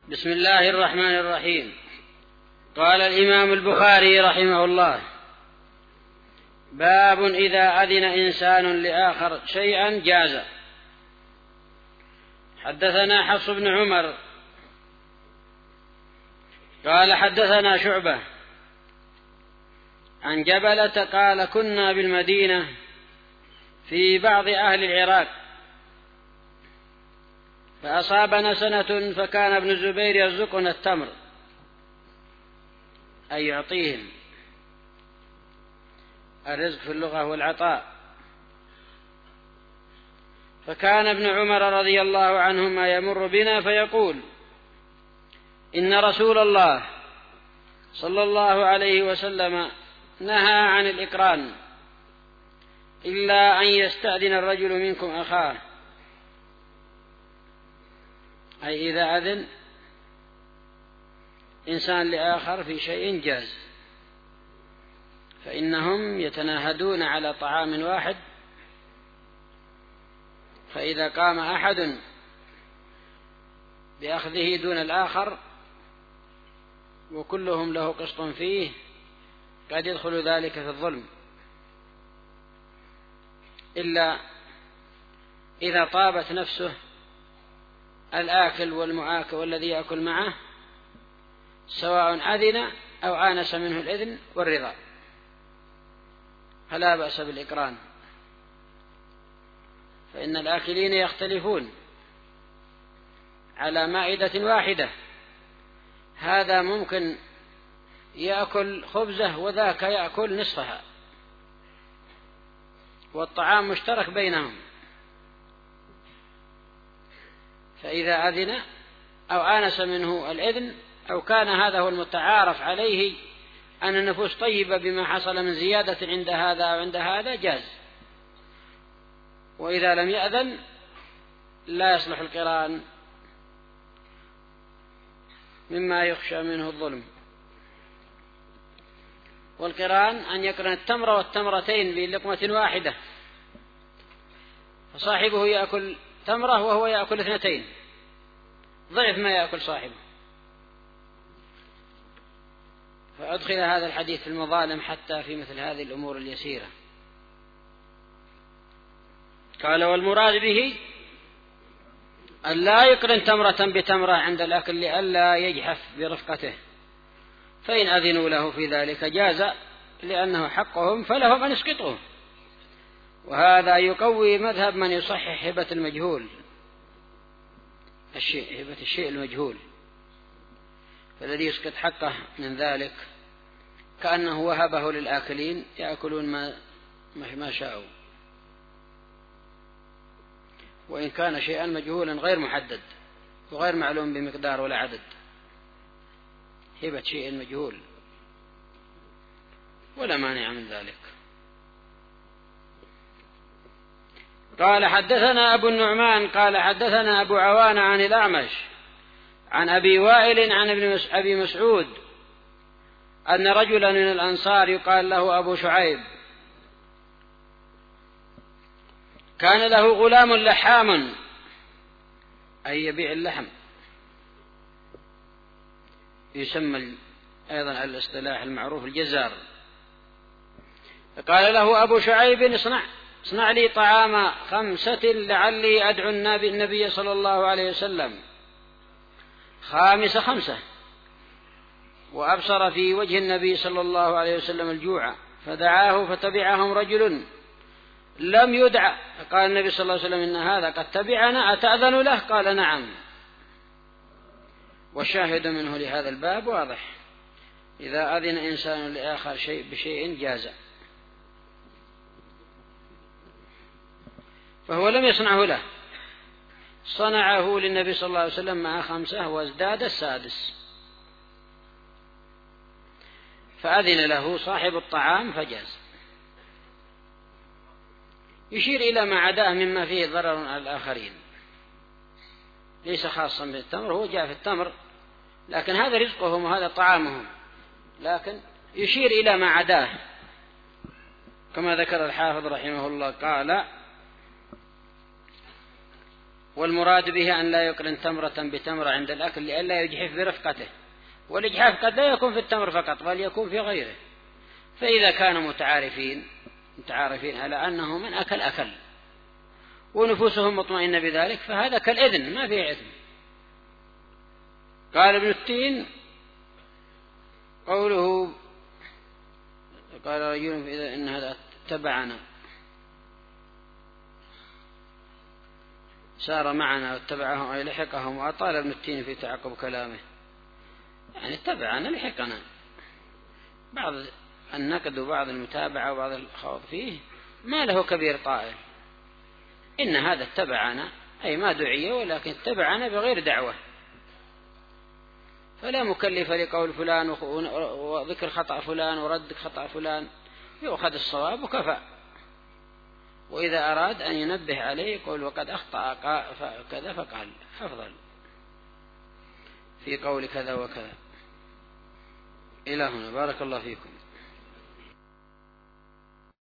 بسم الله الرحمن الرحيم. قال الإمام البخاري رحمه الله: باب إذا أذن إنسان لآخر شيئا جاز. حدثنا حفص بن عمر قال حدثنا شعبة عن جبلة قال كنا بالمدينة في بعض أهل العراق فأصابنا سنة فكان ابن الزبير يرزقنا التمر أي يعطيهم. الرزق في اللغة هو العطاء. فكان ابن عمر رضي الله عنهما يمر بنا فيقول: إن رسول الله صلى الله عليه وسلم نهى عن الإقران إلا أن يستأذن الرجل منكم أخاه، أي إذا أذن إنسان لآخر في شيء جاز، فإنهم يتناهدون على طعام واحد، فإذا قام أحد بأخذه دون الآخر وكلهم له قسط فيه قد يدخل ذلك في الظلم، إلا إذا طابت نفسه الآكل والمعاك والذي يأكل معه سواء أذن أو آنس منه الإذن والرضا، فلا بأس بالإقران، فإن الآكلين يختلفون على مائدة واحدة، هذا ممكن يأكل خبزه وذاك يأكل نصفها، والطعام مشترك بينهم، فإذا أذن أو آنس منه الإذن أو كان هذا هو المتعارف عليه أن النفوس طيبة بما حصل من زيادة عند هذا أو عند هذا جاز، وإذا لم يأذن لا يصلح القران مما يخشى منه الظلم. والقران أن يقرن التمر والتمرتين بلقمة واحدة، فصاحبه يأكل تمرة وهو يأكل 2 ضعف ما يأكل صاحبه، فأدخل هذا الحديث في المظالم حتى في مثل هذه الأمور اليسيرة. قال: والمراد به أن لا يقرن تمرة بتمرة عند الأكل لئلا يجحف برفقته، فإن أذنوا له في ذلك جاز لأنه حقهم فلهم أن يسقطوه. وهذا يقوي مذهب من يصحح هبة المجهول، هبة الشيء المجهول، فالذي يسقط حقه من ذلك كأنه وهبه للآكلين يأكلون ما شاءوا، وإن كان شيئا مجهولا غير محدد وغير معلوم بمقدار ولا عدد، هبة شيء مجهول ولا مانع من ذلك. قال: حدثنا أبو النعمان قال حدثنا أبو عوان عن الأعمش عن أبي وائل عن أبي مسعود أن رجلا من الأنصار يقال له أبو شعيب كان له غلام لحام، أي يبيع اللحم، يسمى أيضا الاصطلاح المعروف الجزار. فقال له أبو شعيب: اصنع لي طعام 5 لعلي أدعو النبي صلى الله عليه وسلم. 5 وأبصر في وجه النبي صلى الله عليه وسلم الجوع فدعاه فتبعهم رجل لم يدع، قال النبي صلى الله عليه وسلم: إن هذا قد تبعنا أتأذن له؟ قال: نعم. والشاهد منه لهذا الباب واضح: إذا أذن إنسان لآخر بشيء جاز، فهو لم يصنعه له، صنعه للنبي صلى الله عليه وسلم مع 5 وازداد 6، فأذن له صاحب الطعام فجاز. يشير إلى ما عداه مما فيه ضرر على الآخرين، ليس خاصا بالتمر، هو جاء في التمر لكن هذا رزقهم وهذا طعامهم، لكن يشير إلى ما عداه كما ذكر الحافظ رحمه الله. قال: والمراد به أن لا يقرن تمرة بتمرة عند الأكل لئلا يجحف برفقته، والإجحاف قد لا يكون في التمر فقط بل يكون في غيره. فإذا كانوا متعارفين على أنه من أكل ونفوسهم مطمئنة بذلك فهذا كالإذن ما فيه إثم. قال ابن التين قوله قال رجل إذا إن هذا تبعنا سار معنا واتبعهم أي لحقهم، وأطال ابن التين في تعقب كلامه، يعني اتبعنا لحقنا، بعض النقد وبعض المتابعة وبعض الخوض فيه ما له كبير طائل. إن هذا اتبعنا أي ما دعي ولكن اتبعنا بغير دعوة، فلا مكلف لقول فلان وذكر خطأ فلان ورد خطأ فلان، يؤخذ الصواب وكفى. وإذا أراد أن ينبه عليه يقول وقد أخطأ كذا فقال أفضل في قول كذا وكذا. إلى هنا بارك الله فيكم.